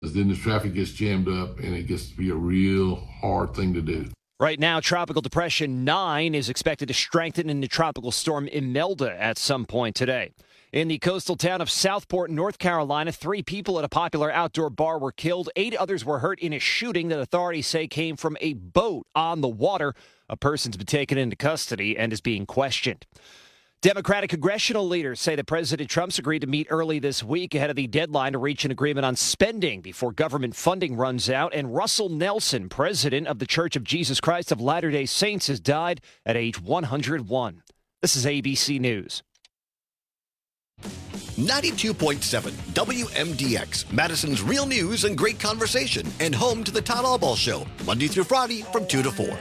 because then the traffic gets jammed up and it gets to be a real hard thing to do. Right now, Tropical Depression 9 is expected to strengthen into Tropical Storm Imelda at some point today. In the coastal town of Southport, North Carolina, 3 people at a popular outdoor bar were killed. 8 others were hurt in a shooting that authorities say came from a boat on the water. A person's been taken into custody and is being questioned. Democratic congressional leaders say that President Trump's agreed to meet early this week ahead of the deadline to reach an agreement on spending before government funding runs out. And Russell Nelson, president of the Church of Jesus Christ of Latter-day Saints, has died at age 101. This is ABC News. 92.7 WMDX, Madison's real news and great conversation, and home to the Todd Albaugh Show, Monday through Friday from 2 to 4.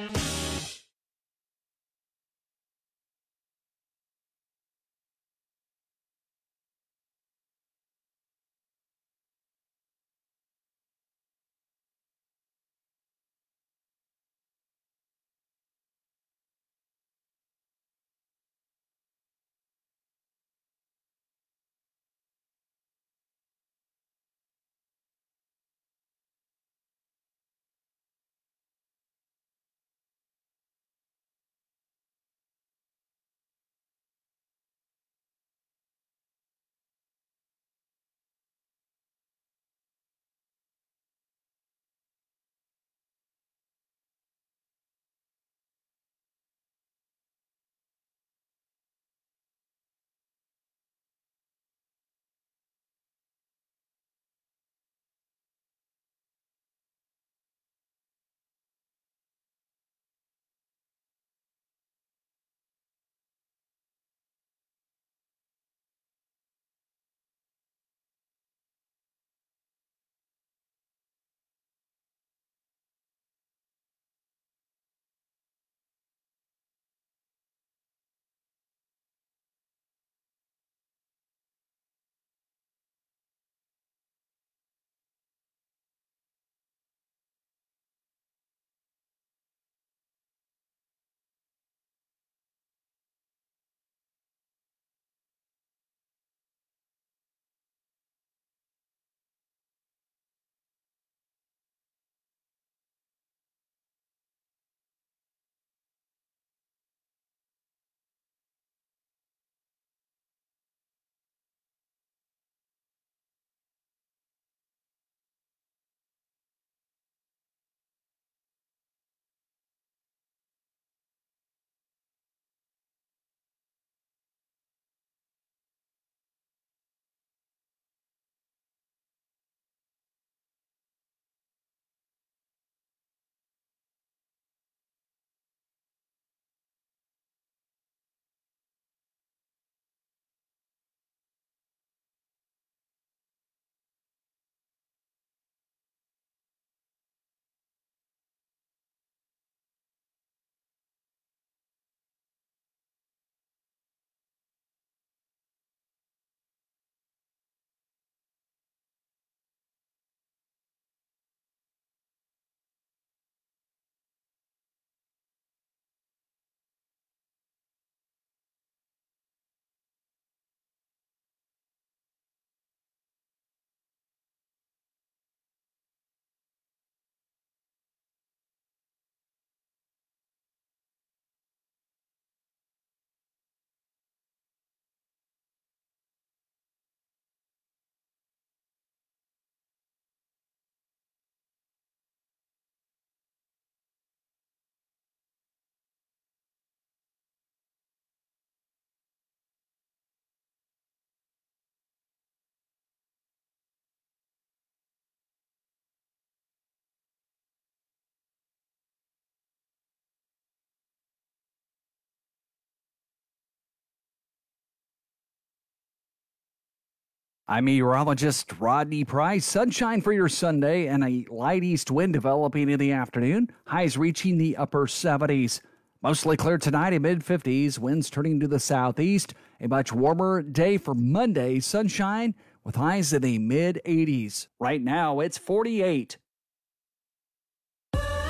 I'm meteorologist Rodney Price. Sunshine for your Sunday and a light east wind developing in the afternoon. Highs reaching the upper 70s. Mostly clear tonight in mid-50s. Winds turning to the southeast. A much warmer day for Monday. Sunshine with highs in the mid-80s. Right now, it's 48.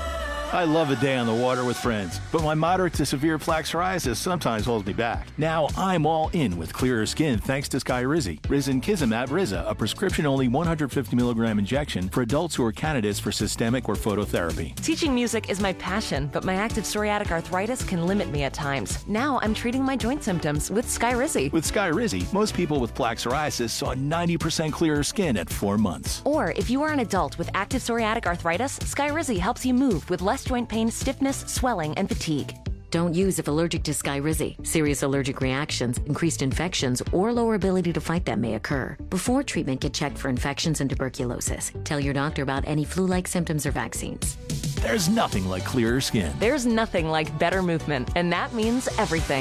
I love a day on the water with friends, but my moderate to severe plaque psoriasis sometimes holds me back. Now I'm all in with clearer skin thanks to Skyrizi. Risankizumab Riza, a prescription-only 150 milligram injection for adults who are candidates for systemic or phototherapy. Teaching music is my passion, but my active psoriatic arthritis can limit me at times. Now I'm treating my joint symptoms with Skyrizi. With Skyrizi, most people with plaque psoriasis saw 90% clearer skin at 4 months. Or if you are an adult with active psoriatic arthritis, Skyrizi helps you move with less joint pain, stiffness, swelling, and fatigue. Don't use if allergic to Skyrizi. Serious allergic reactions, increased infections, or lower ability to fight them may occur. Before treatment, get checked for infections and tuberculosis. Tell your doctor about any flu-like symptoms or vaccines. There's nothing like clearer skin. There's nothing like better movement, and that means everything.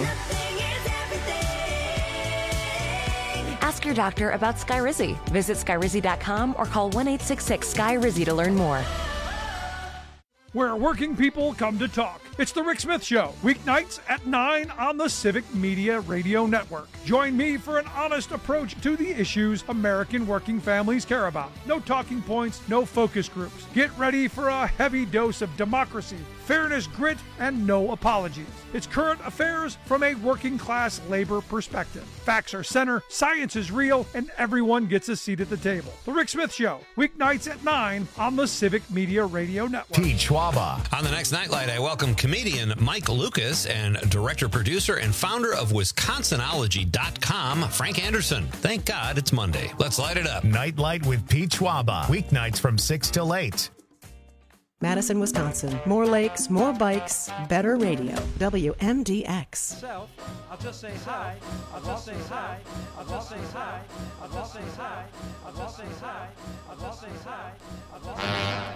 Ask your doctor about Skyrizi. Visit Skyrizi.com or call 1-866-SKY-RIZI to learn more. Where working people come to talk. It's The Rick Smith Show, weeknights at 9 on the Civic Media Radio Network. Join me for an honest approach to the issues American working families care about. No talking points, no focus groups. Get ready for a heavy dose of democracy, fairness, grit, and no apologies. It's current affairs from a working class labor perspective. Facts are center, science is real, and everyone gets a seat at the table. The Rick Smith Show, weeknights at 9 on the Civic Media Radio Network. Pete Schwaba. On the next Nightlight, I welcome comedian Mike Lucas and director, producer, and founder of Wisconsinology.com, Frank Anderson. Thank God it's Monday. Let's light it up. Nightlight with Pete Schwaba. Weeknights from 6 till 8. Madison, Wisconsin. More lakes, more bikes, better radio. WMDX. I'll just say hi. I'll just say hi. I'll just say hi. I'll just say hi. I'll just say hi. I'll just say hi. I'll just say hi.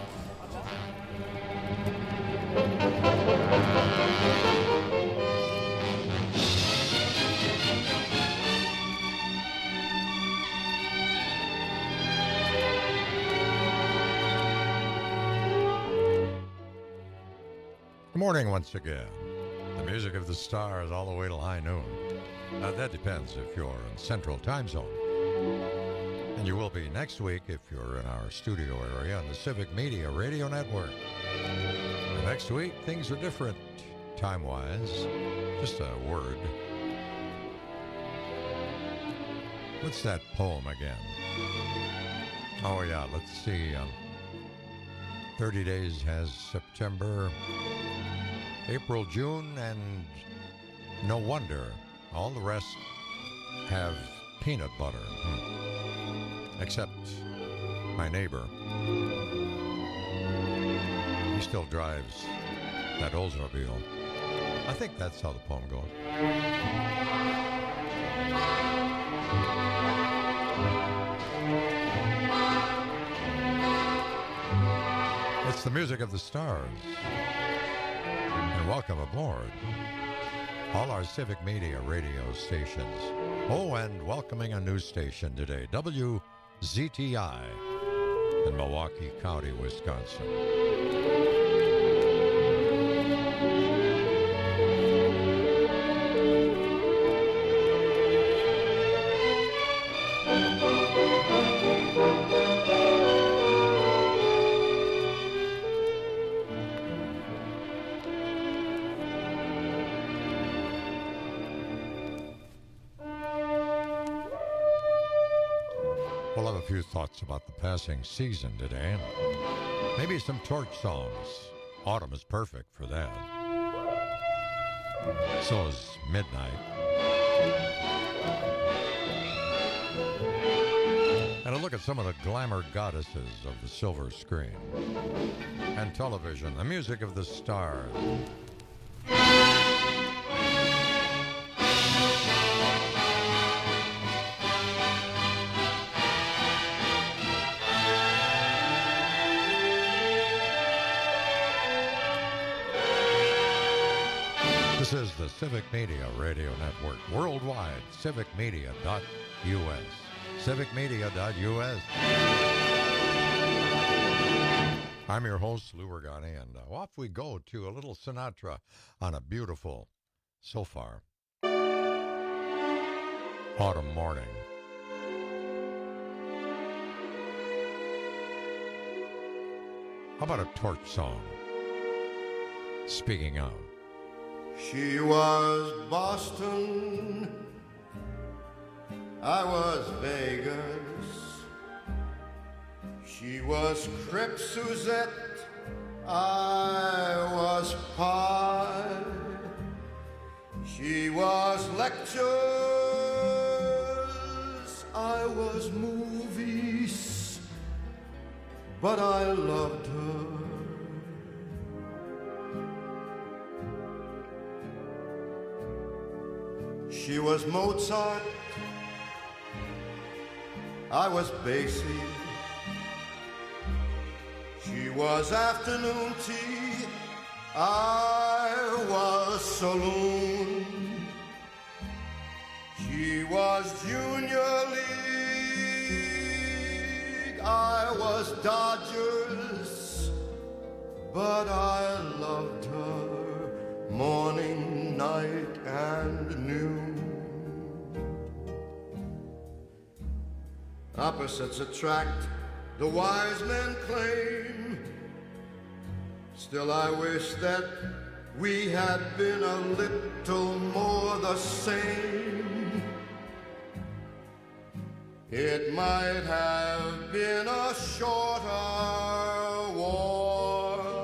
Good morning once again. The music of the stars all the way till high noon. That depends if you're in Central Time Zone. And you will be next week if you're in our studio area on the Civic Media Radio Network. And next week, things are different time-wise. Just a word. What's that poem again? Oh, yeah, let's see. 30 days has September, April, June, and no wonder all the rest have peanut butter. Except my neighbor. He still drives that Oldsmobile. I think that's how the poem goes. It's the music of the stars. And welcome aboard all our Civic Media radio stations. Oh, and welcoming a new station today, WZTI in Milwaukee County, Wisconsin. We'll have a few thoughts about the passing season today. Maybe some torch songs. Autumn is perfect for that. So is Midnight. And a look at some of the glamour goddesses of the silver screen. And television, the music of the stars. This is the Civic Media Radio Network, worldwide, civicmedia.us. Civicmedia.us. I'm your host, Lou Regani, and off we go to a little Sinatra on a beautiful, so far, autumn morning. How about a torch song? Speaking of. She was Boston, I was Vegas. She was Crêpe Suzette, I was pie. She was lectures, I was movies, but I loved her. She was Mozart, I was Basie. She was afternoon tea, I was saloon. She was junior league, I was Dodgers, but I loved her morning, night, and noon. Opposites attract, the wise men claim. Still I wish that we had been a little more the same. It might have been a shorter war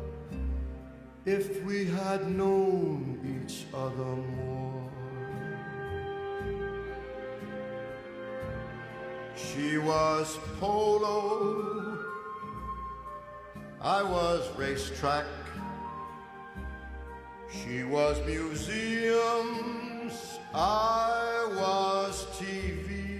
if we had known each other more. She was polo, I was racetrack. She was museums, I was TV.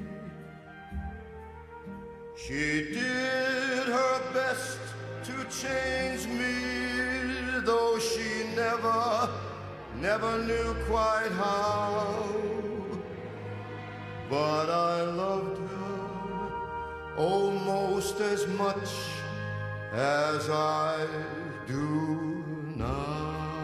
She did her best to change me, though she never knew quite how. But I loved her almost as much as I do now.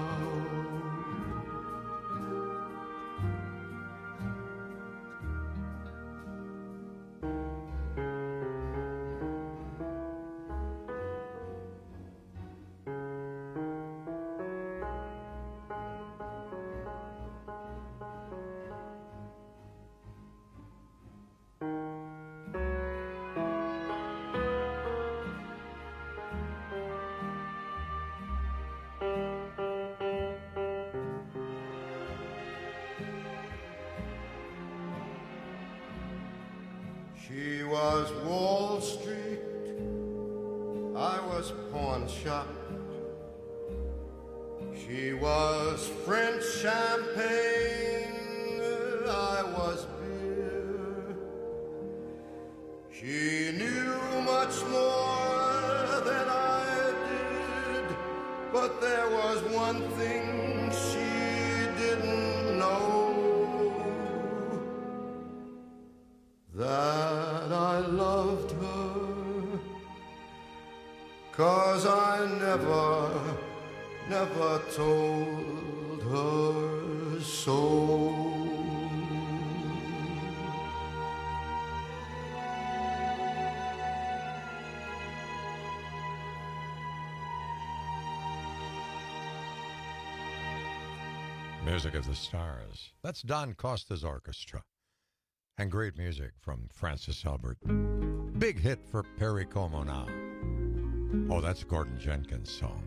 She was Wall Street, I was pawn shop. She was French champagne, I was beer. She knew much more than I did, but there was one thing she didn't know. That I loved her, 'cause I never told her so. Music of the Stars. That's Don Costa's orchestra. And great music from Francis Albert. Big hit for Perry Como now. Oh, that's Gordon Jenkins' song.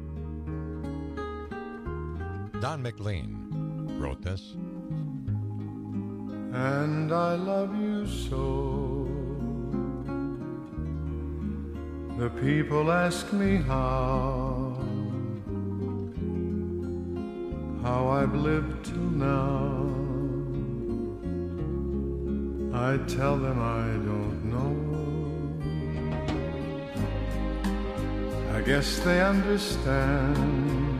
Don McLean wrote this. And I love you so. The people ask me how I've lived till now. I tell them I don't know. I guess they understand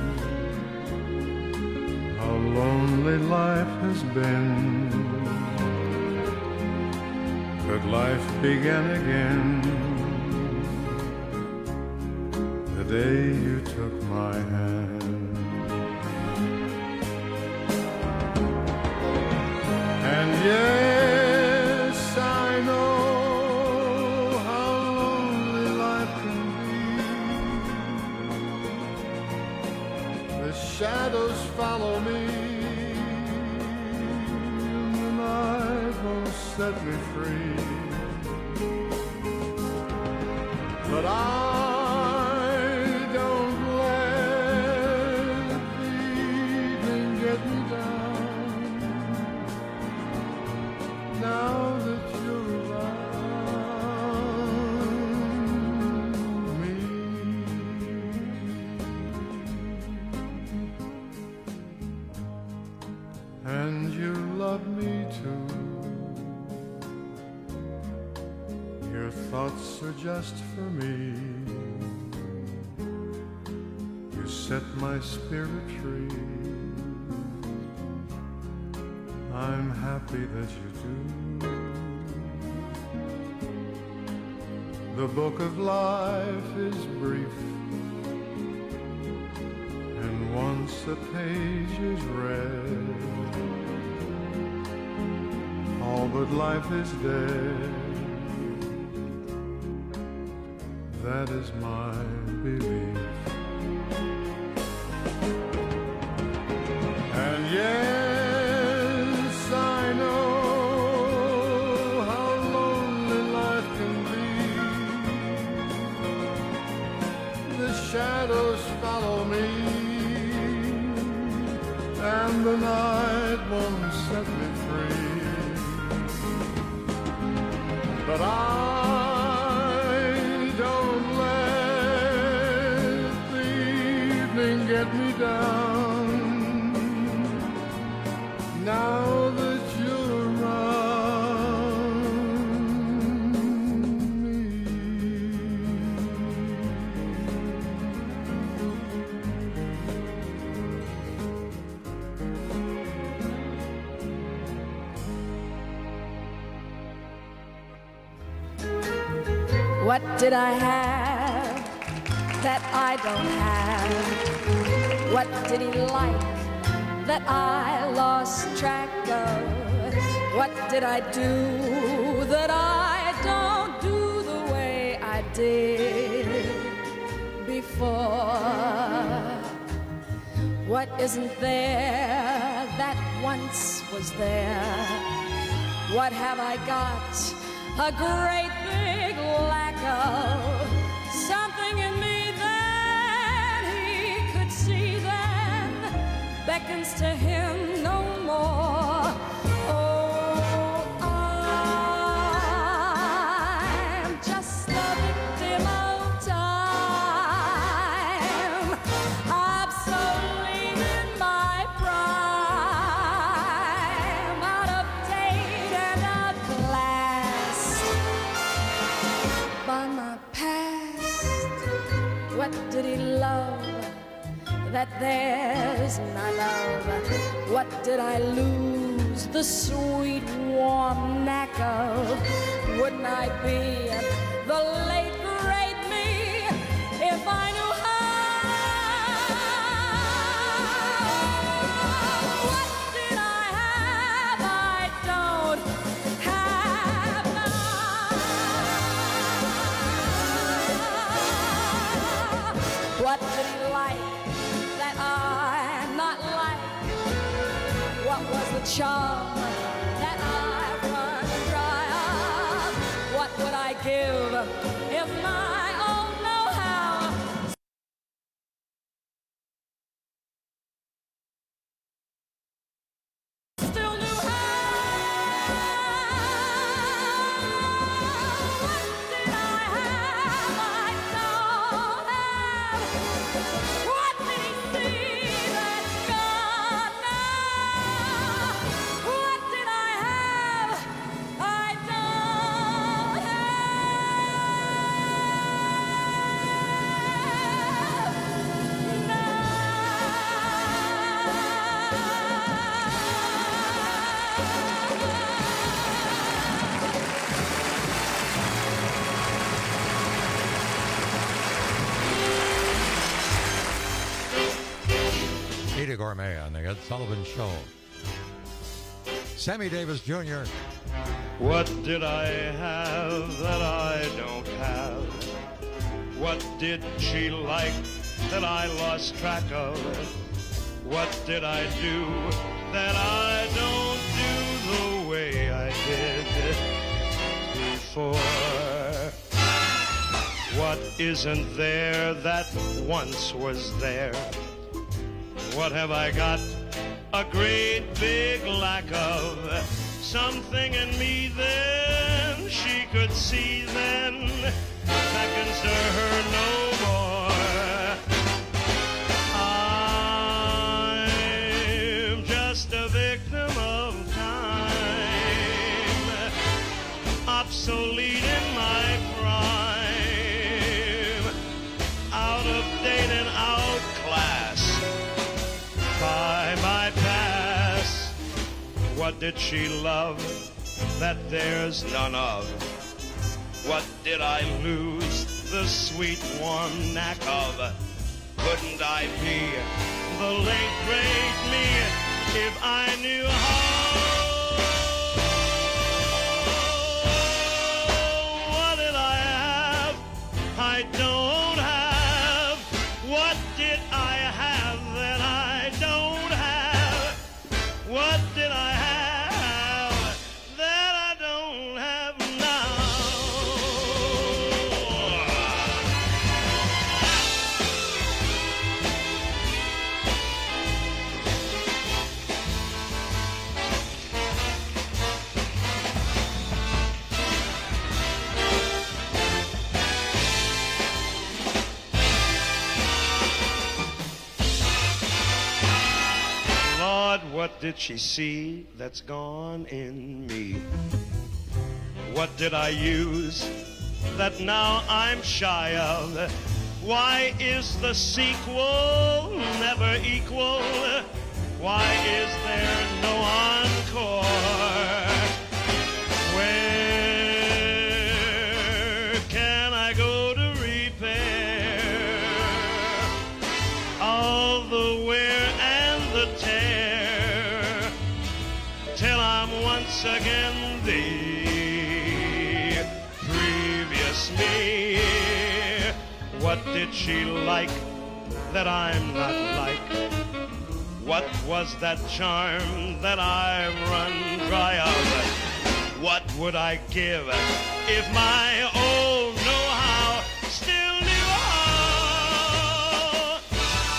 how lonely life has been. But life began again the day you took my hand. And yes, I know how lonely life can be shadows follow me, and the night won't set me free. But I don't let the evening get me down. Now that you're around me, and you love me too. Your thoughts are just for me. You set my spirit free. I'm happy that you do. The book of life is brief, and once a page is read, all but life is dead. That is my belief. And yes, I know how lonely life can be. The shadows follow me, and the night won't set me free. But I get me down now that you're around me. What did I have that I don't have? What did he like that I lost track of? What did I do that I don't do the way I did before? What isn't there that once was there? What have I got? A great big lack of something in me that he could see then beckons to him no more. Oh, I'm just a victim of time, obsolete in my prime, out of date and outclassed by my past. What did he love that there's none of? What did I lose the sweet warm knack of? Wouldn't I be the late great me if I knew how? What did I have I don't have now? What did he like that I'm not like? What was the charm that I've run dry of? What would I give if my own know-how still knew how? What did I have I don't have? What did he see that's gone now? What did I have I don't Eddie Gourmet on the Ed Sullivan Show. Sammy Davis Jr. What did I have that I don't have? What did she like that I lost track of? What did I do that I don't do the way I did before? What isn't there that once was there? What have I got a great big lack of? Something in me then she could see then beckons to her no more. I'm just a victim of time, obsolete in my prime, out of date and outclassed by my past. What did she love that there's none of? What did I lose the sweet warm knack of? Couldn't I be the late great me if I knew how? What did I have? I don't have. What did I have that I don't have? What did I have that I don't have now? Lord, what did she see that's gone in me? What did I use that now I'm shy of? Why is the sequel never equal? Why is there no encore? Where can I go to repair all the wear and the tear till I'm once again the previous me? What did she like that I'm not like? What was that charm that I've run dry of? What would I give if my old know-how still knew how?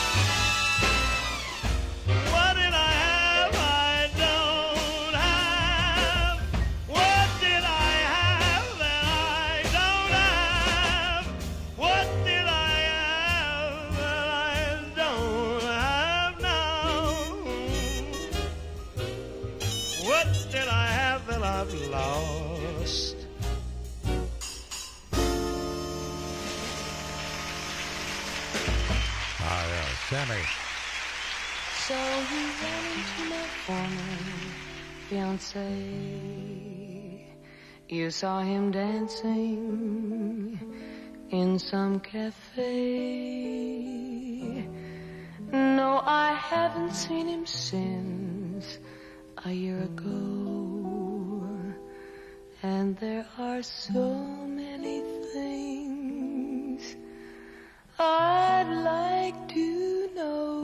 What did I have I don't have? What did I have that I don't have? What did I have that I don't have now? What did I have that I've lost? Ah, yeah, Sammy. So he ran into my former fiancé. You saw him dancing in some cafe. No, I haven't seen him since a year ago. And there are so many things I'd like to know.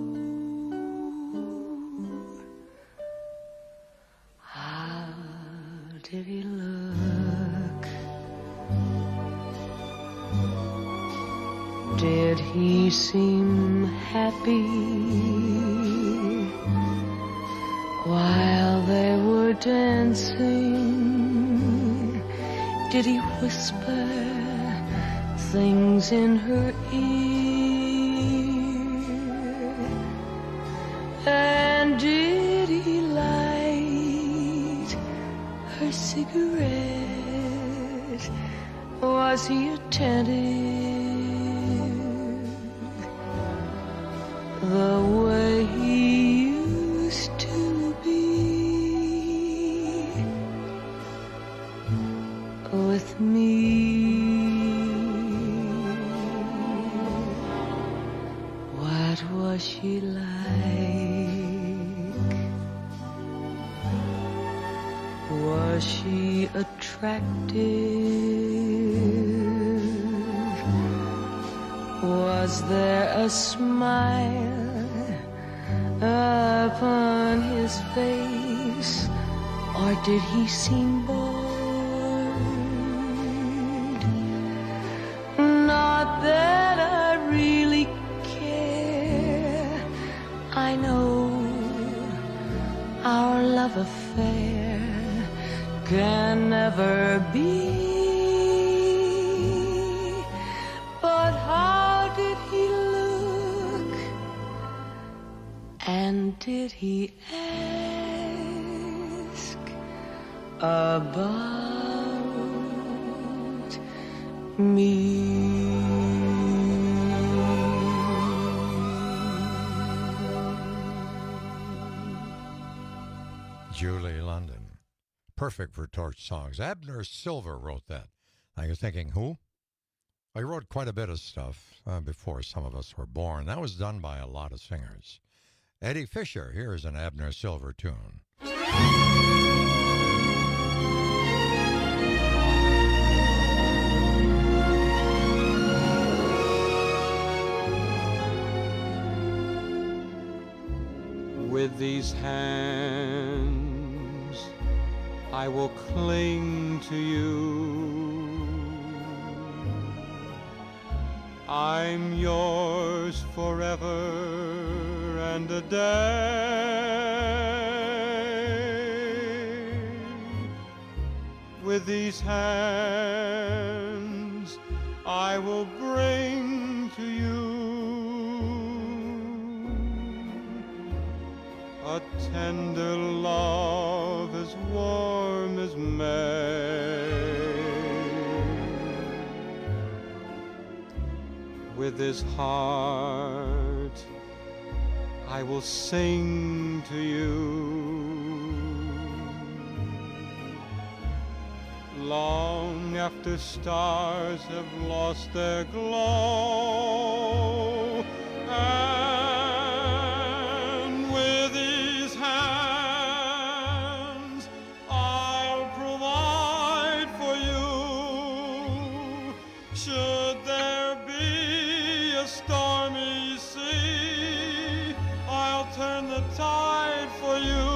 How did he look? Did he seem happy while they were dancing? Did he whisper things in her ear? And did he light her cigarette? Was he attentive the way he used to be with me? What was she like? Was she attractive? Was there a smile upon his face, or did he seem bored? Not that I really care. I know our love affair can never be. But how did he look? And did he ask about me? Julie London. Perfect for torch songs. Abner Silver wrote that. Now you're thinking, who? Well, he wrote quite a bit of stuff before some of us were born. That was done by a lot of singers. Eddie Fisher, here's an Abner Silver tune. With these hands, I will cling to you. I'm yours forever and a day. With these hands, I will bring to you a tender love as warm as May. With this heart, I will sing to you. Long after stars have lost their glow, and with these hands I'll provide for you. Should there be a stormy sea, I'll turn the tide for you,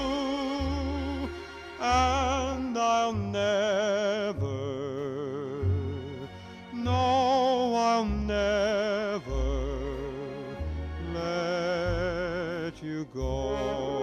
and I'll never, no, I'll never let you go.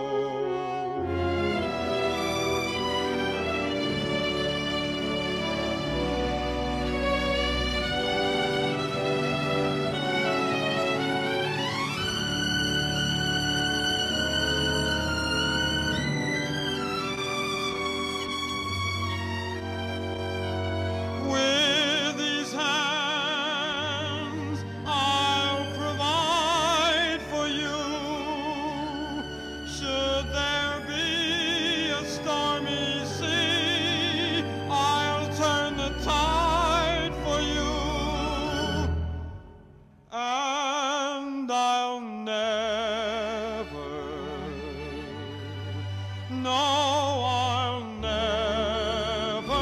With these hands, I'll provide for you. Should there be a stormy sea, I'll turn the tide for you, and I'll never, no, I'll never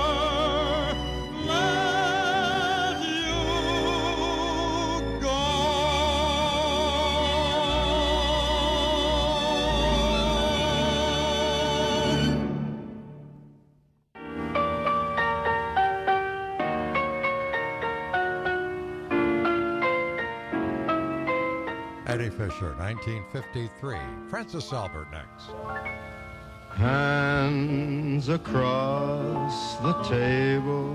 let you go. Eddie Fisher, 1953. Francis Albert next. Hands across the table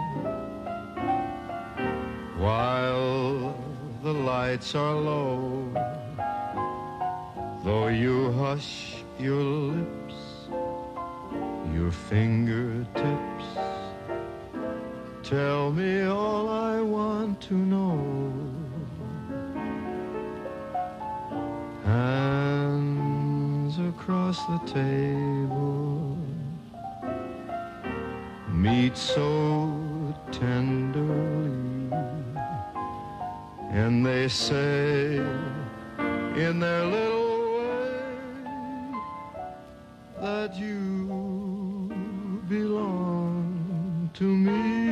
while the lights are low. Though you hush your lips, your fingertips tell me all I want to know. Hands across the table meet so tenderly, and they say in their little way that you belong to me.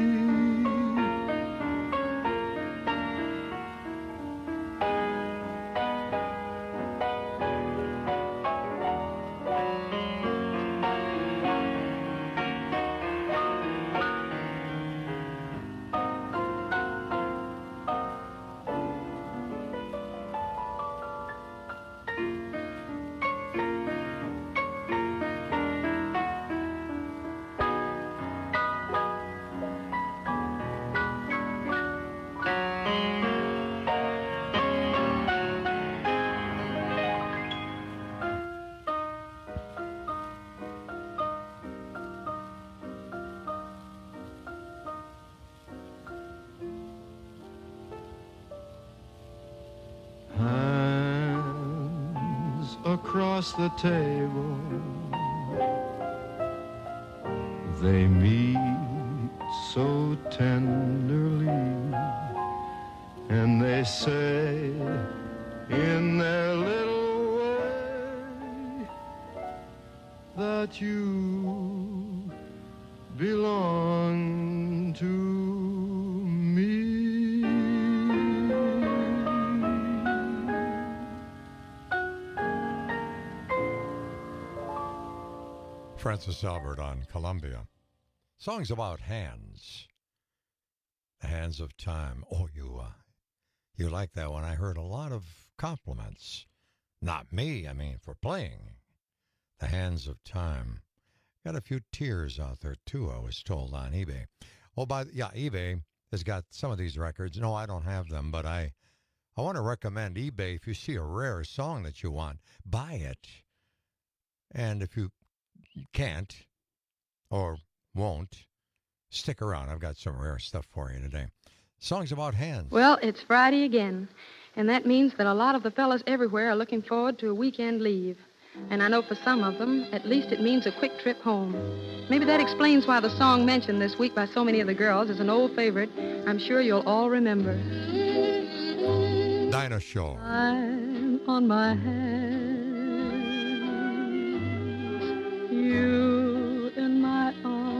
across the table. They meet so tenderly, and they say in their little way that you belong to me. Francis Albert on Columbia. Songs about hands. The hands of time. Oh, you like that one. I heard a lot of compliments. Not me, I mean, for playing. The hands of time. Got a few tears out there, too, I was told on eBay. Oh, eBay has got some of these records. No, I don't have them, but I want to recommend eBay. If you see a rare song that you want, buy it. And if you can't or won't, stick around. I've got some rare stuff for you today. Songs about hands. Well, it's Friday again, and that means that a lot of the fellas everywhere are looking forward to a weekend leave. And I know for some of them, at least it means a quick trip home. Maybe that explains why the song mentioned this week by so many of the girls is an old favorite I'm sure you'll all remember. Dinah Shore. I'm on my hands, you in my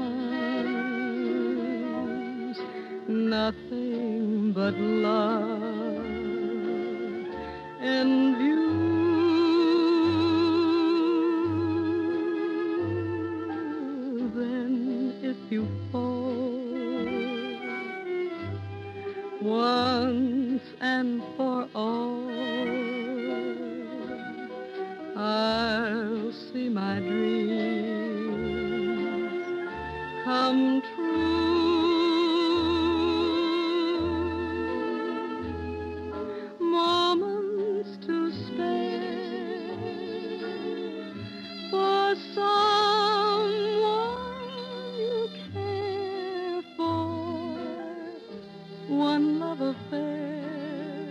arms, nothing but love in view. Then if you fall once and for all, I'll see my dreams come true. Moments to spare for someone you care for, one love affair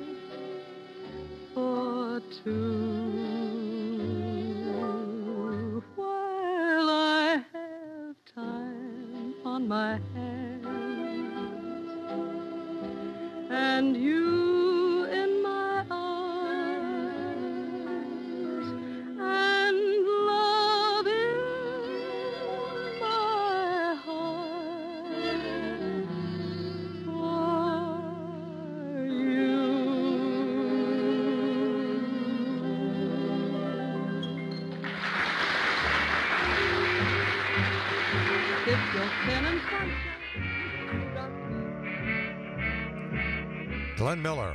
for two. While I have time on my hands and you in my arms and love in my heart for you. If you're feeling sunshine, Glenn Miller.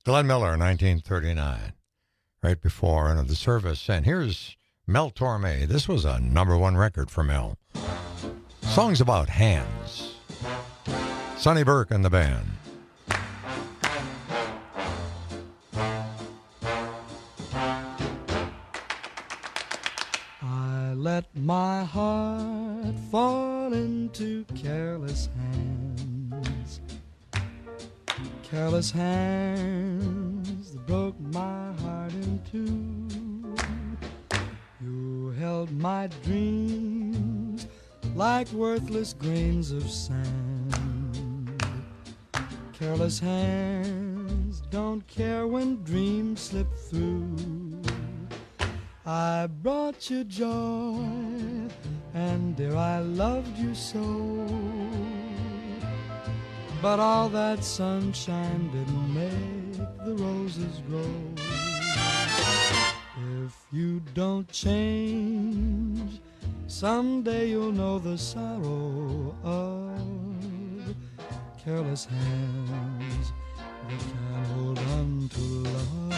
Glenn Miller, 1939, right before End of the Service. And here's Mel Torme. This was a #1 record for Mel. Songs about hands. Sonny Burke and the band. I let my heart fall into careless hands. Careless hands that broke my heart in two. You held my dreams like worthless grains of sand. Careless hands don't care when dreams slip through. I brought you joy, and dear, I loved you so. But all that sunshine didn't make the roses grow. If you don't change, someday you'll know the sorrow of careless hands that can't hold on to love.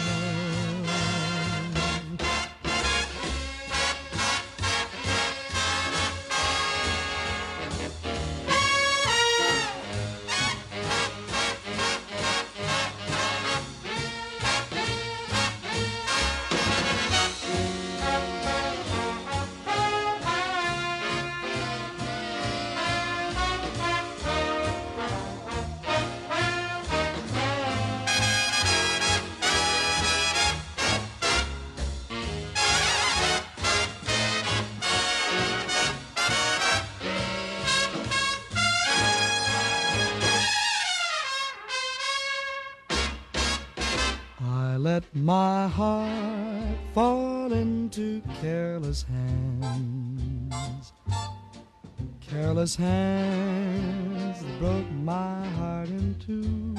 Let my heart fall into careless hands. Careless hands that broke my heart in two.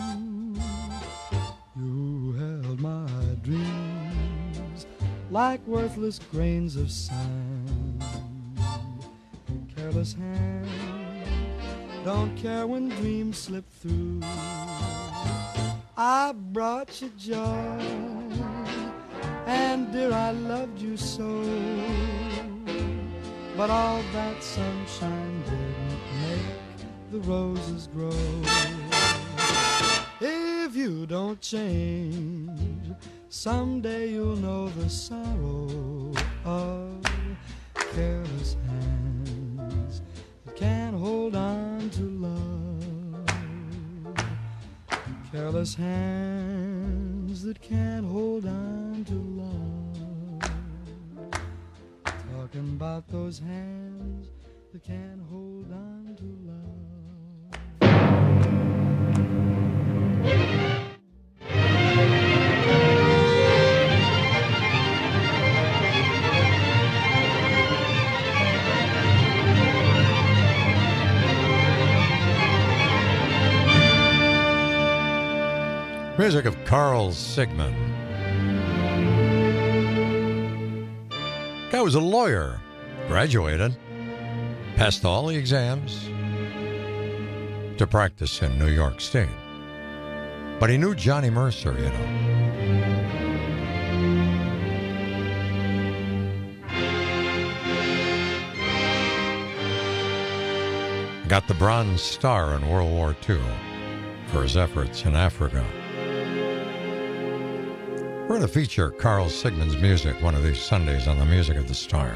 You held my dreams like worthless grains of sand. Careless hands don't care when dreams slip through. I brought you joy, and dear, I loved you so. But all that sunshine didn't make the roses grow. If you don't change, someday you'll know the sorrow of careless hands that can't hold on to love. Careless hands that can't hold on to love. Talking about those hands that can't hold on to Music of Carl Sigman. Guy was a lawyer, graduated, passed all the exams to practice in New York State. But he knew Johnny Mercer, you know. Got the Bronze Star in World War II for his efforts in Africa. We're going to feature Carl Sigman's music one of these Sundays on the Music of the Stars.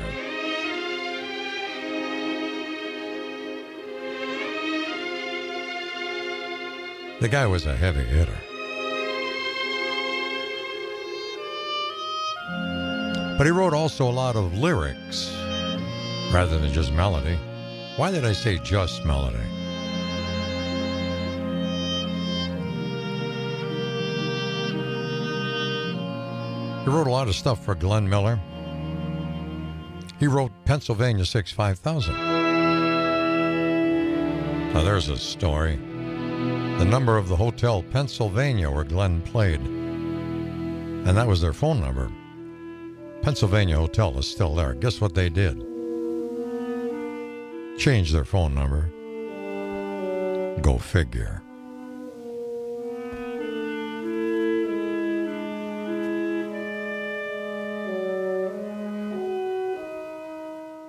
The guy was a heavy hitter. But he wrote also a lot of lyrics rather than just melody. Why did I say just melody? He wrote a lot of stuff for Glenn Miller. He wrote Pennsylvania 65000. Now there's a story. The number of the Hotel Pennsylvania where Glenn played, and that was their phone number. Pennsylvania Hotel is still there. Guess what they did? Changed their phone number. Go figure.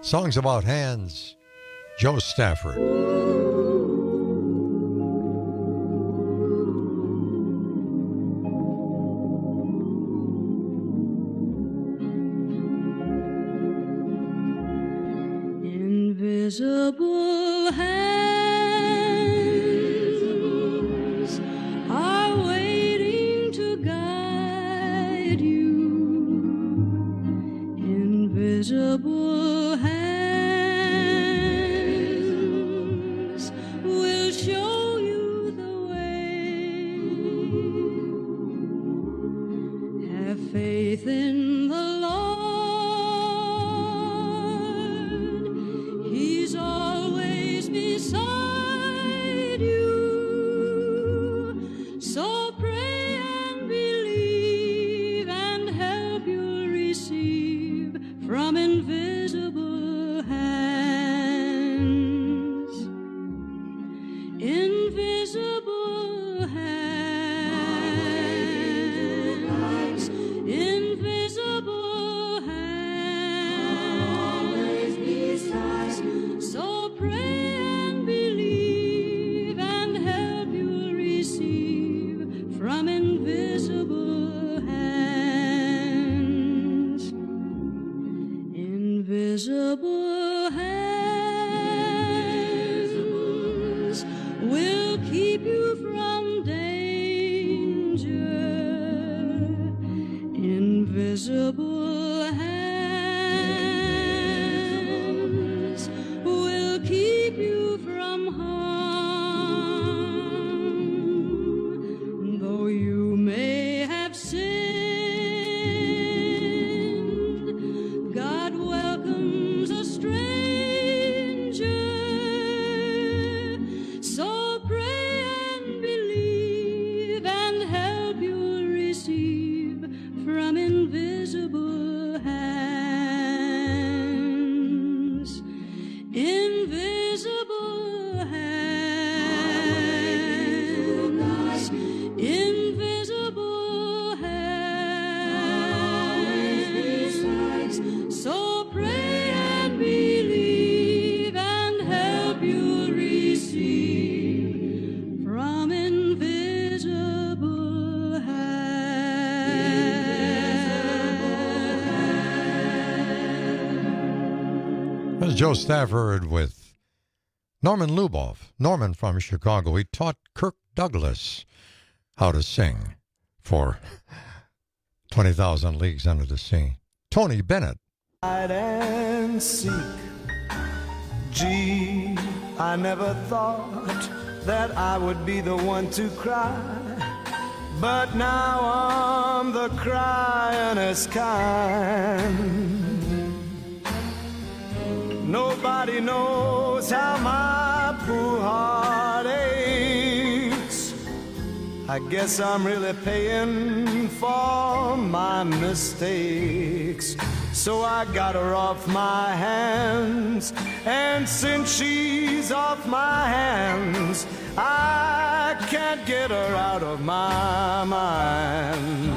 Songs About Hands, Joe Stafford. Invisible hands are waiting to guide you. Invisible hands will show you the way. Have faith in the Lord. He's always beside you. So pray and believe, and help you'll receive from invisible hands. Invisible hands. Invisible hands. So pray and believe, and help you'll receive from invisible hands. Invisible hands will keep you from danger. Invisible hands will keep you from harm. Though you may have sinned, God welcomes a stranger. So pray and believe, and help you'll receive from invisible hands. Invisible hands. Invisible hands. So pray and believe, and help you receive from invisible hands. That's Joe Stafford with Norman Luboff. Norman from Chicago. He taught Kirk Douglas how to sing for 20,000 Leagues Under the Sea. Tony Bennett. Hide and seek. Gee, I never thought that I would be the one to cry, but now I'm the cryingest kind. Nobody knows how my poor heart aches. I guess I'm really paying for my mistakes. So I got her off my hands, and since she's off my hands, I can't get her out of my mind.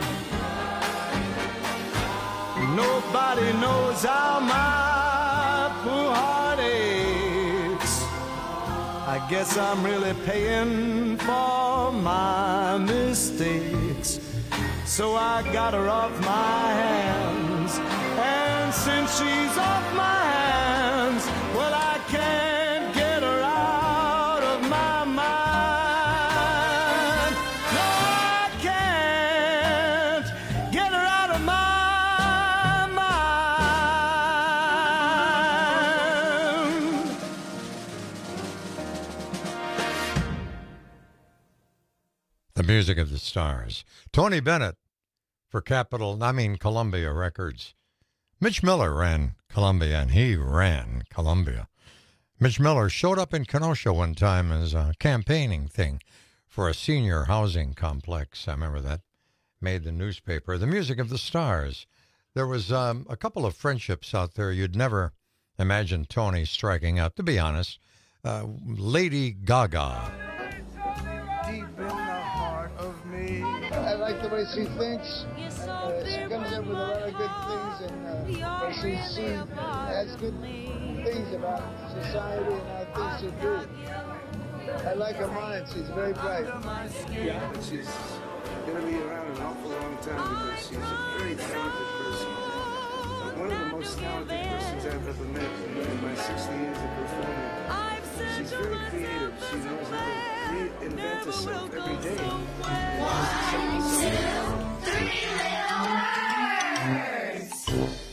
Nobody knows how my poor heart aches. I guess I'm really paying for my mistakes. So I got her off my hands, and since she's off my hands, well, I can't get her out of my mind. No, I can't get her out of my mind. The music of the stars. Tony Bennett for Columbia Records. Mitch Miller ran Columbia, and he ran Columbia. Mitch Miller showed up in Kenosha one time as a campaigning thing for a senior housing complex. I remember that. Made the newspaper. The music of the stars. There was a couple of friendships out there you'd never imagine Tony striking out, to be honest. Lady Gaga. Deep in the heart of me, like the way she thinks. She comes up with a lot of good things, and she has good things about society and how things should be. I like her mind. She's very bright. Yeah, but she's going to be around an awful long time because she's a very talented person. One of the most talented persons I've ever met in my 60 years of performing. She's very creative. She knows how to reinvent herself every day. 1, 2, 3 little words.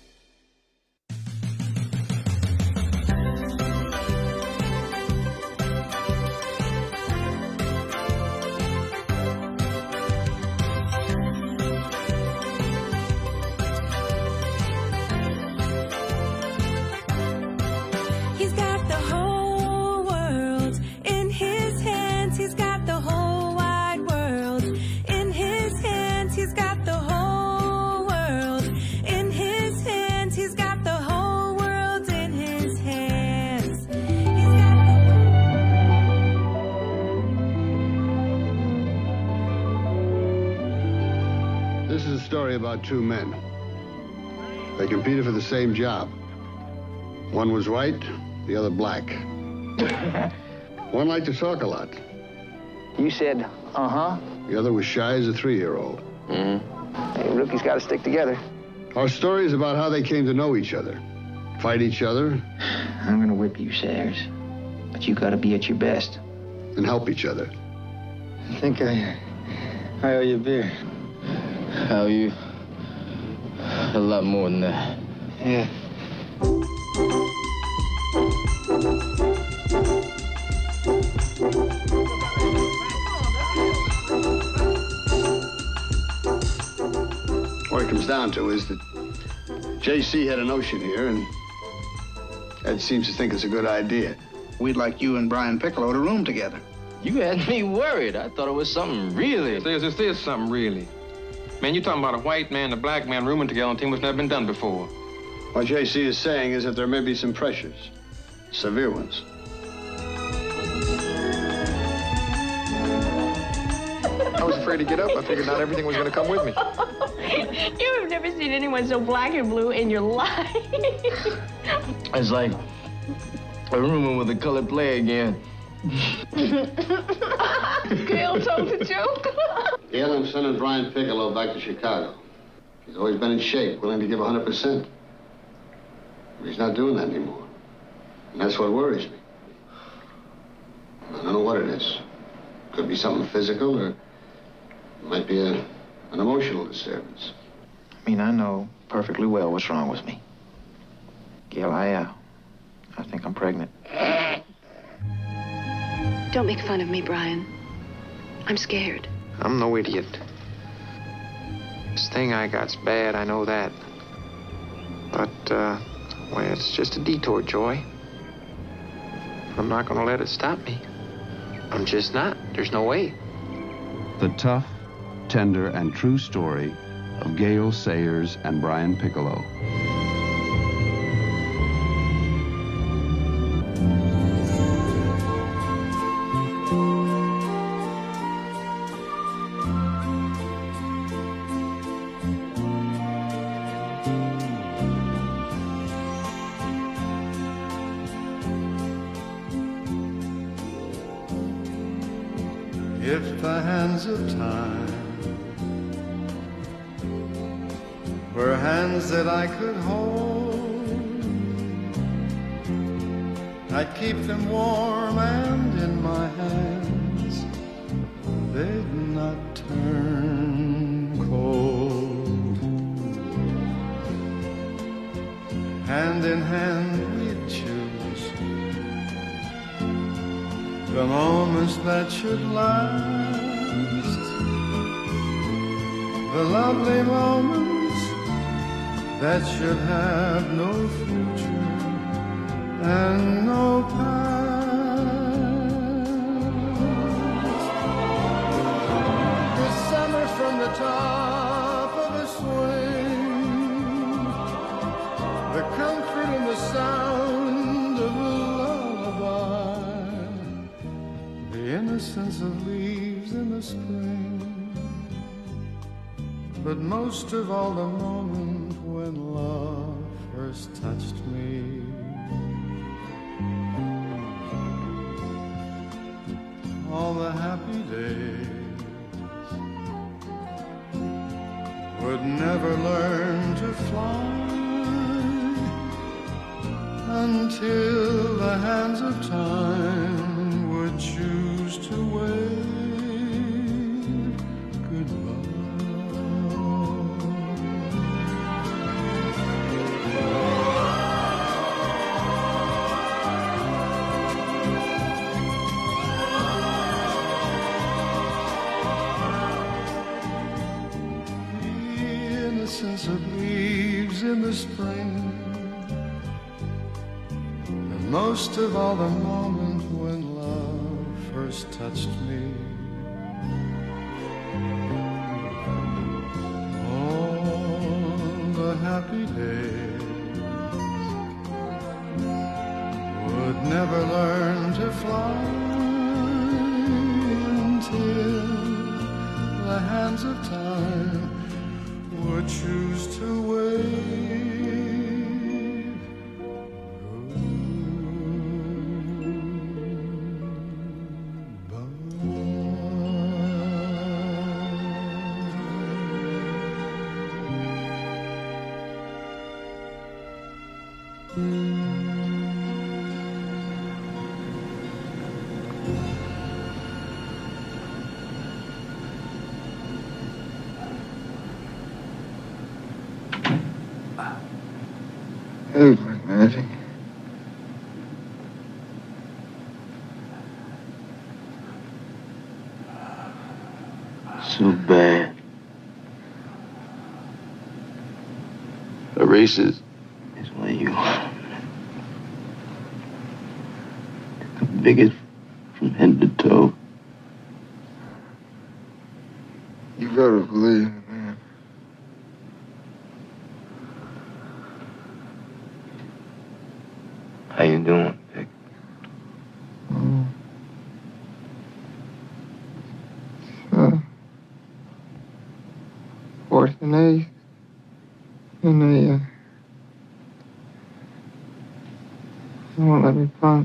About two men. They competed for the same job. One was white, the other black. One liked to talk a lot. You said, uh-huh. The other was shy as a 3-year-old. Hey, rookies got to stick together. Our story is about how they came to know each other, fight each other. I'm going to whip you, Sayers. But you got to be at your best. And help each other. I think I owe you a beer. How you? A lot more than that. Yeah. What it comes down to is that J.C. had a notion here, and Ed seems to think it's a good idea. We'd like you and Brian Piccolo to room together. You had me worried. I thought it was something really. This is something really. Man, you're talking about a white man and a black man rooming together on a team that's never been done before. What J.C. is saying is that there may be some pressures, severe ones. I was afraid to get up. I figured not everything was going to come with me. You have never seen anyone so black and blue in your life. It's like a rooming with a colored player again. Gail told the joke. Gail, I'm sending Brian Piccolo back to Chicago. He's always been in shape, willing to give 100%. But he's not doing that anymore. And that's what worries me. I don't know what it is. Could be something physical, or it might be an emotional disturbance. I mean, I know perfectly well what's wrong with me. Gail, I think I'm pregnant. Don't make fun of me, Brian. I'm scared. I'm no idiot. This thing I got's bad, I know that. But, well, it's just a detour, Joy. I'm not gonna let it stop me. I'm just not. There's no way. The tough, tender, and true story of Gail Sayers and Brian Piccolo. If the hands of time were hands that I could hold, I'd keep them warm and in my hands they'd not turn cold. Hand in hand we'd choose the moments that should last, the lovely moments that should have no future and no past. The summer from the top of a swing, the comfort and the sound of a lullaby, the innocence of leaves in the spring. but most of all the moment when love first touched me. All the happy days would never learn to fly until the hands of time would choose to wave goodbye. The innocence of leaves in the spring, most of all the moment when love first touched me. All the happy days would never learn to fly until the hands of time would choose to wait. Hey, Black Magic. So bad. A racist is where you are. The biggest from head to toe. You better believe it, man. How you doing, Vic? Fourth and eighth. And they won't let me punt.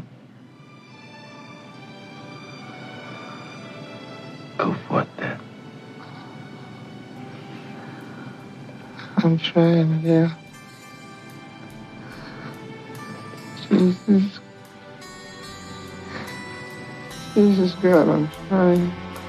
Go for it, then. I'm trying, yeah. Jesus God, I'm trying.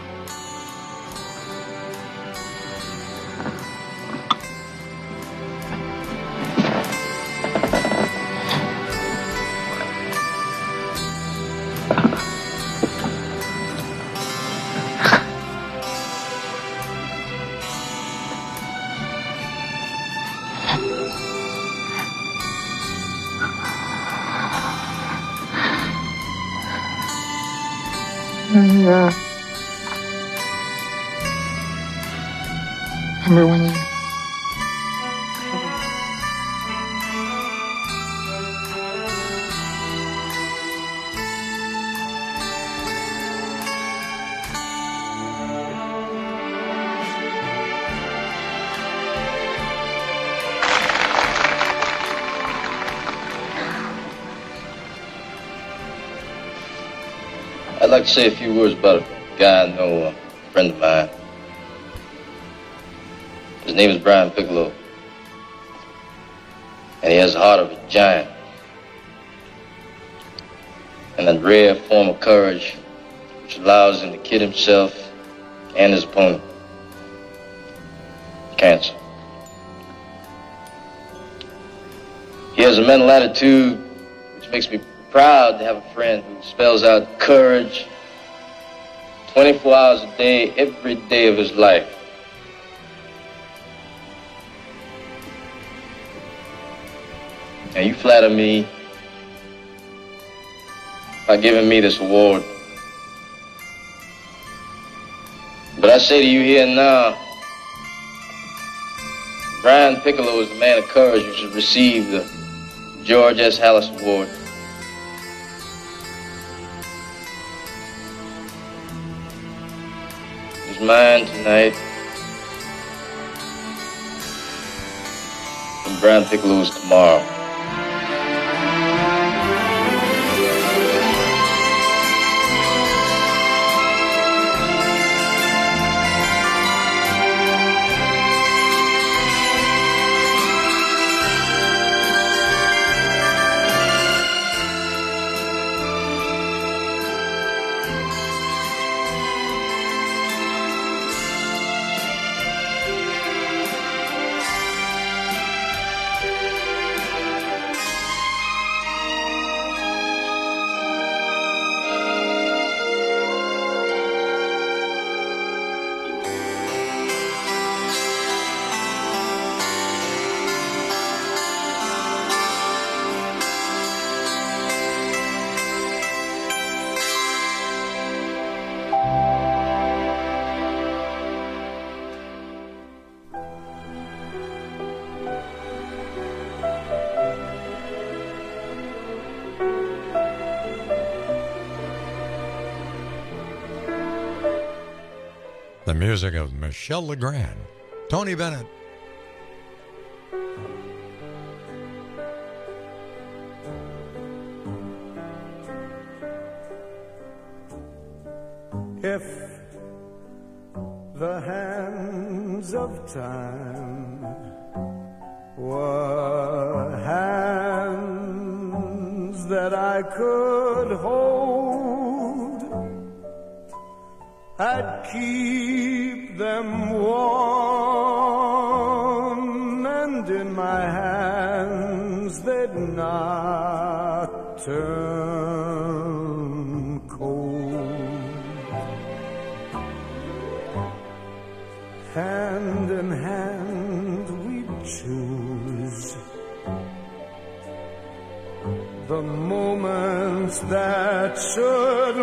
Yeah. Remember when you... I'd like to say a few words about a guy I know, a friend of mine. His name is Brian Piccolo, and he has the heart of a giant and a rare form of courage which allows him to kid himself and his opponent. Cancer. He has a mental attitude which makes me proud to have a friend who spells out courage 24 hours a day, every day of his life. And you flatter me by giving me this award. But I say to you here and now, Brian Piccolo is the man of courage who should receive the George S. Hallis Award. It's mine tonight. and Brian Piccolo's tomorrow. The music of Michel Legrand, Tony Bennett. If the hands of time were hands that I could hold, I'd keep them warm, and in my hands they'd not turn cold. Hand in hand we'd choose the moments that should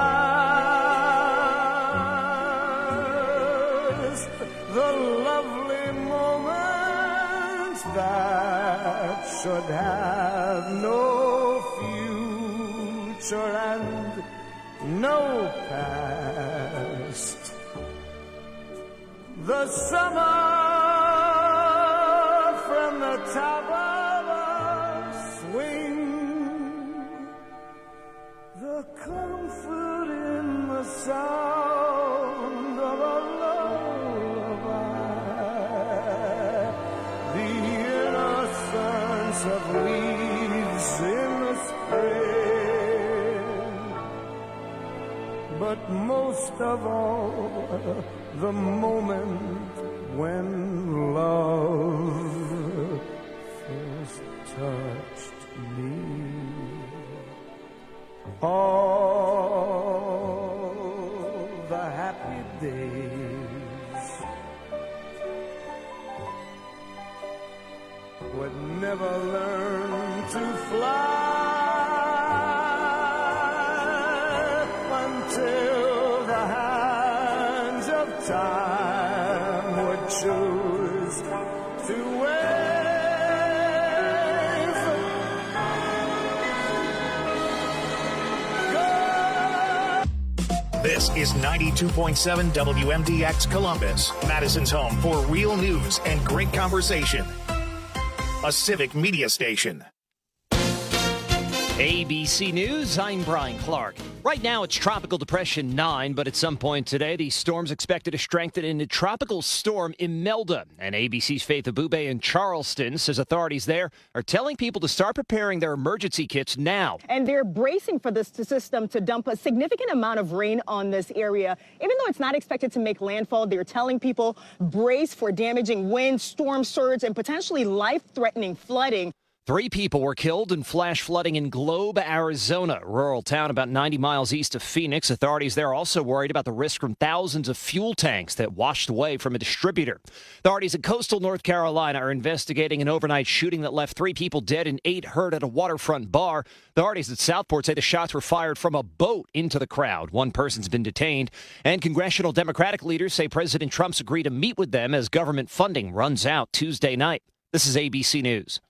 last, the lovely moments that should have no future and no past. The summer from the top of a swing, the comfort in the sound of a lullaby, the innocence of leaves in the spring, but most of all, the moment when love first touched me. All the happy days would never learn to fly until the hands of time would choose to wave. This is 92.7 WMDX Columbus, Madison's home for real news and great conversation. A civic media station. ABC News, I'm Brian Clark. Right now, it's Tropical Depression 9, but at some point today, the storm's expected to strengthen into Tropical Storm Imelda. And ABC's Faith Abube in Charleston says authorities there are telling people to start preparing their emergency kits now. And they're bracing for this system to dump a significant amount of rain on this area. Even though it's not expected to make landfall, they're telling people brace for damaging wind, storm surge, and potentially life-threatening flooding. 3 people were killed in flash flooding in Globe, Arizona, a rural town about 90 miles east of Phoenix. Authorities there are also worried about the risk from thousands of fuel tanks that washed away from a distributor. Authorities in coastal North Carolina are investigating an overnight shooting that left 3 people dead and 8 hurt at a waterfront bar. Authorities at Southport say the shots were fired from a boat into the crowd. 1 person's been detained. And congressional Democratic leaders say President Trump's agreed to meet with them as government funding runs out Tuesday night. This is ABC News.